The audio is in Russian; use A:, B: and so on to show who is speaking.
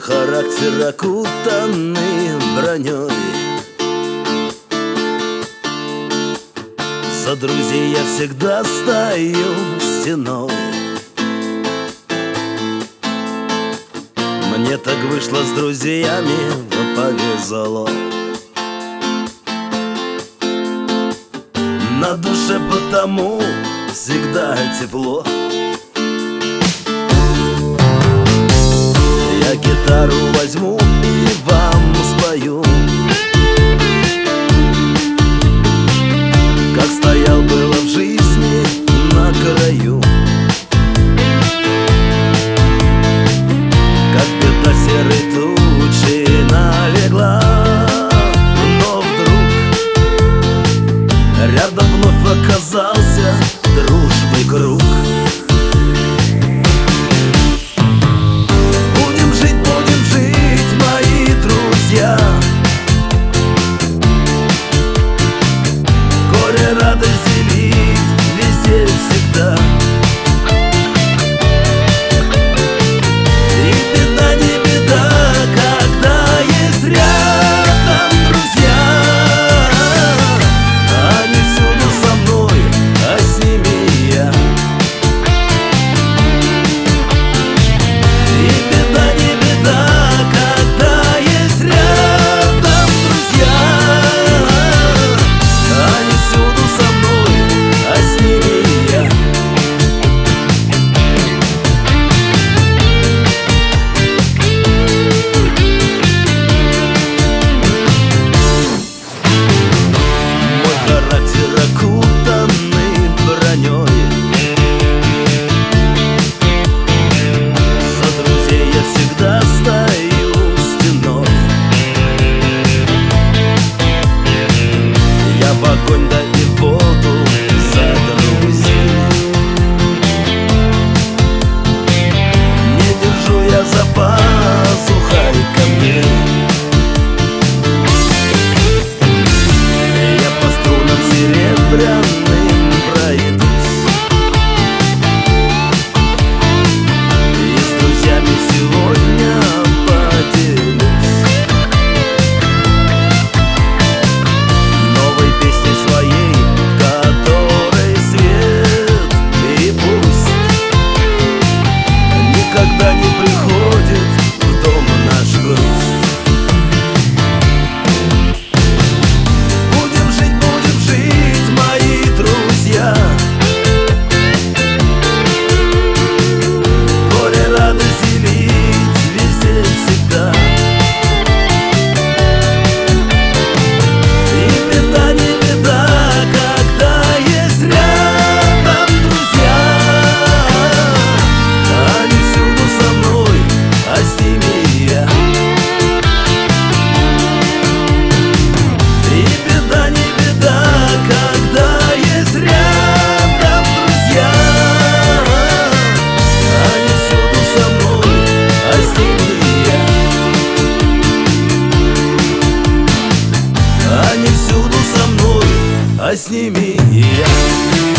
A: характер окутанный броней. За друзей я всегда стою стеной. Мне так вышло с друзьями, повезло. На душе потому всегда тепло. Я гитару возьму и вам спою, как стоял было в жизни на краю. Как беда серой тучи налегла, но вдруг рядом вновь оказался дружный круг. Будем жить, мои друзья. Горе, радость делить везде всегда. И беда не беда, когда есть рядом друзья. Они всюду со мной, а с ними я. И беда не беда, когда есть рядом друзья. Они всюду со мной, а с ними я. Мой характер окутанный броней. За друзей я всегда стою стеной. Я в огонь да и в воду за друзей. Не держу я за пазухой камней. Я по струнам серебряным пройдусь и с друзьями сегодня поделюсь новой песней своей, в которой свет и пусть никогда не приходит в дом наш грусть. Будем жить, мои друзья. Горе, радость делить везде всегда. И беда не беда, когда есть рядом друзья. Они всюду со мной, а с ними я. И беда не беда, когда есть рядом друзья. Они всюду со мной, а с ними я. Они всюду со мной, а с ними я.